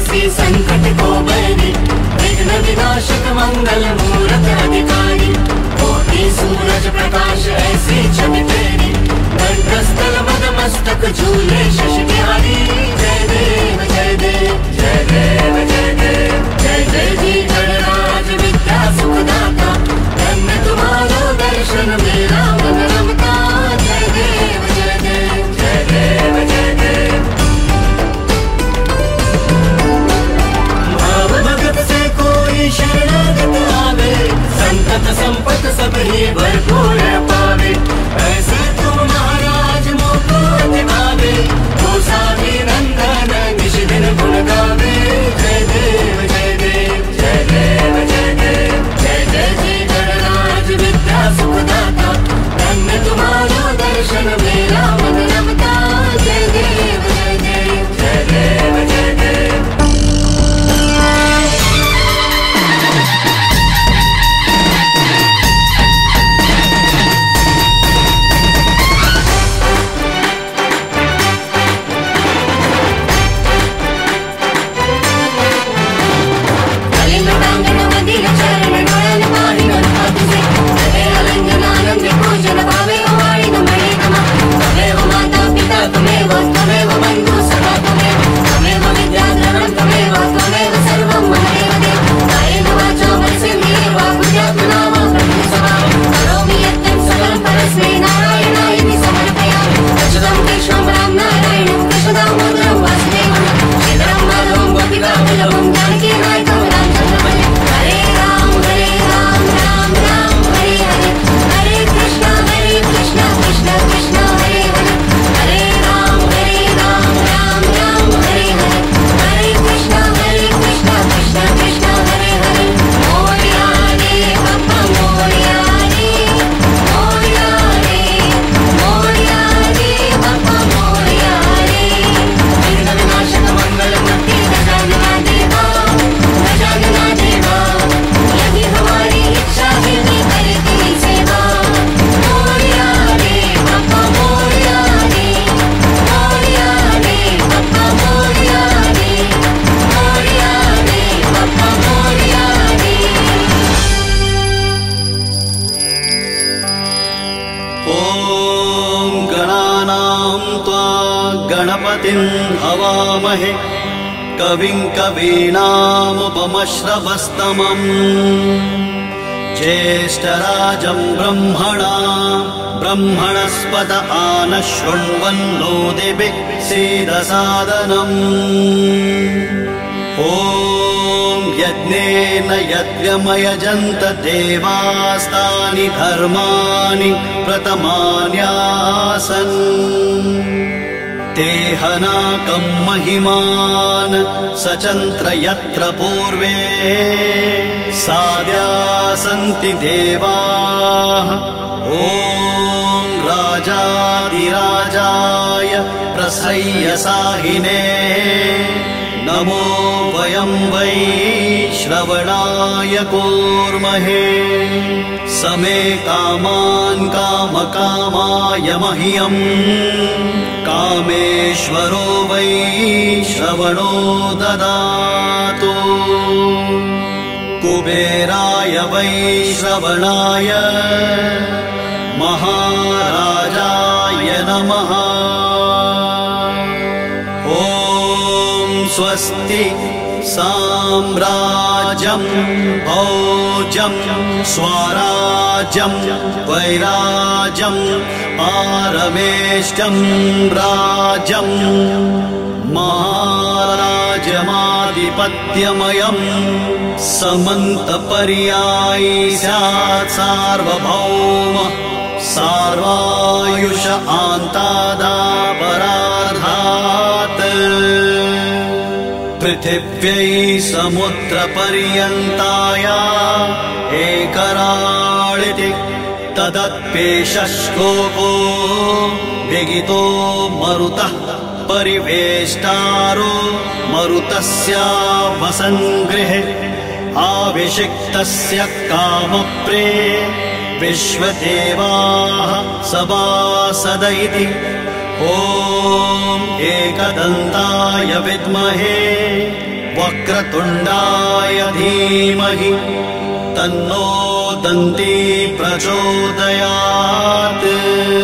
ऐसी संकट को बैरी, विघ्न विनाशक मंगल मूरत अधिकारी। कोटि सूरज प्रकाश ऐसी छवि तेरी, दंडस्थल मद मस्तक झूले शशि बिहारी। जय देव जय देव जय देव जय देव जय जय जी गणराज विद्या सुखदाता। धन्य तुम्हारो दर्शन मेरा मन रमता। जय देव जय देव जय देव जय देव। भाव भगत से कोई शरणागत आवे, संकट संपत सब ही भरपूर पावे। ऐसे तुम महाराज मोको अति भावे, तो सावी नंदन निश दिन गुण गावे। जय देव जय देव जय देव जय देव जय जय जी गणराज विद्या सुखदाता। धन्य तुम्हारो दर्शन मेरा मन रमता। जय देव जय देव जय देव जय देव। हवामहे कविं कवीनामुपमश्रवस्तमम्। ज्येष्ठराजं ब्रह्मणस्पत आनः शृण्वन्नो दिवि सीदसादनम्। ॐ यज्ञेन यज्ञमयजन्त देवास्तानि धर्माणि प्रथमान्यासन्। तेहनाकं महिमान् सचन्त्र यत्र पूर्वे साद्या सन्ति देवाः। ॐ राजाधिराजाय प्रसह्यसाहिने नमो वयं वै श्रवणाय कूर्महे। समे कामान् कामकामाय मह्यम् कामेश्वरो वै श्रवणो ददातु। कुबेराय वै श्रवणाय महाराजाय नमः। ॐ स्वस्ति साम्राज्यं भोजं स्वराज्यं वैराज्यं पारमेष्टं राज्यं महाराजमाधिपत्यमयं समन्तपर्यायी स्यात् सार्वभौम सार्वायुष आन्तादापरार्धात्। पृथिव्यै समुद्रपर्यन्ताया एकराळिति तदत्पेशश्कोपो विगितो मरुतः परिवेष्टारो मरुतस्यावसङ्गृहे आविषिक्तस्य कामप्रे विश्वदेवाः सभासद इति। ॐ एकदन्ताय विद्महे वक्रतुण्डाय धीमहि तन्नो दन्ती प्रचोदयात्।